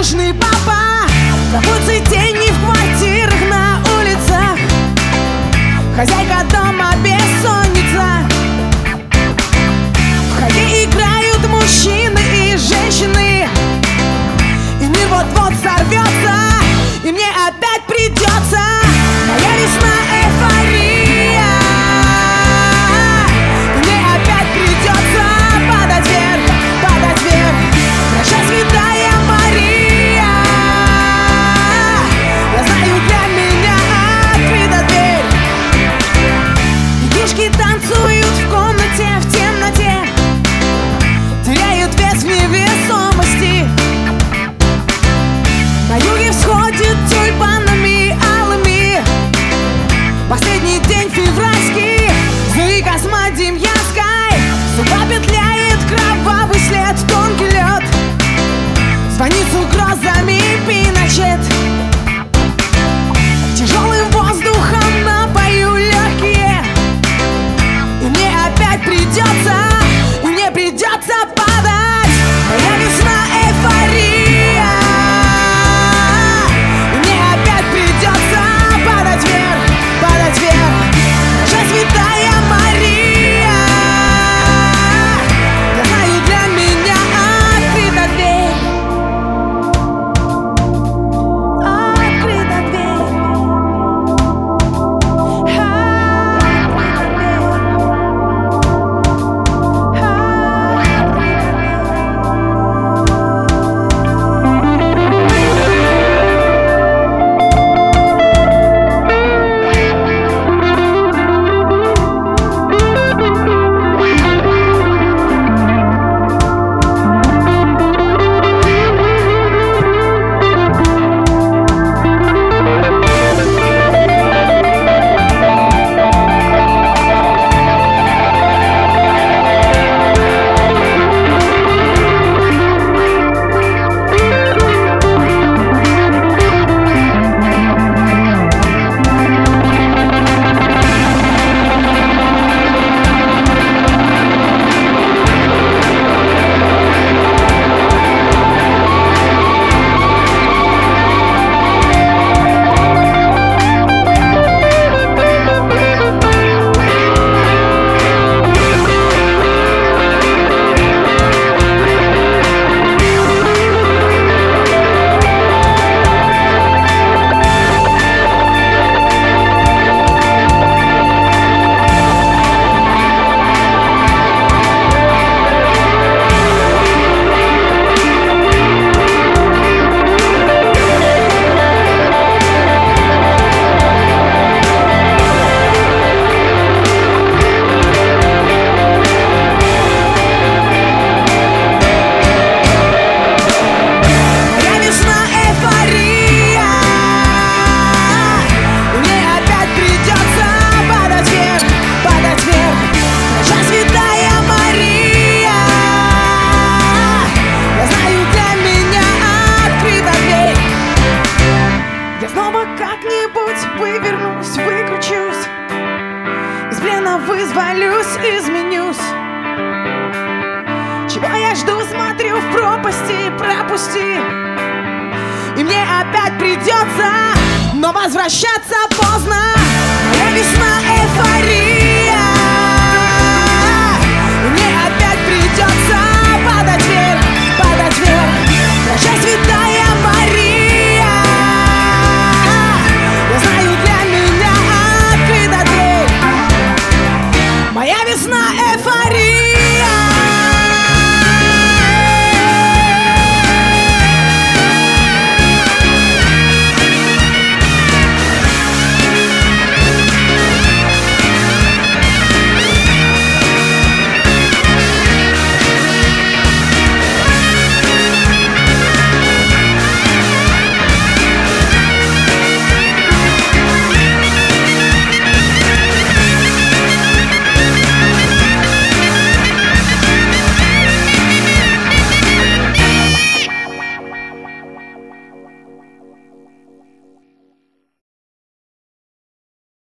радушный папа. Зовутся тени в квартирах, на улицах. Хозяйка дома бессонница. В ходе играют мужчины и женщины. И мир вот-вот сорвется, и мне опять придется. Моя весна эйфория. И мне опять придется падать вверх, падать вверх. Прощай, святая Мария. Я знаю, для меня открыта дверь. Детишки танцуют в комнате, в темноте, теряют вес в невесомости. На юге всходит тюльпанами алыми. Последний день февральский, зови космодемьянской. Судьба петляет, кровавый след, тонкий лед. Звонит с угрозами Пиночет. Тяжелым воздухом напою легкие. И мне опять придется, и мне придется падать. Моя весна эйфория. И мне опять придется падать вверх, падать вверх. Прощай, святая Мария. Я знаю, для меня открыта дверь. Открыта дверь. Вывернусь, выкручусь, из плена вызволюсь, изменюсь. Чего я жду, смотрю в пропасти, пропусти. И мне опять придется, но возвращаться поздно. Моя весна эйфория.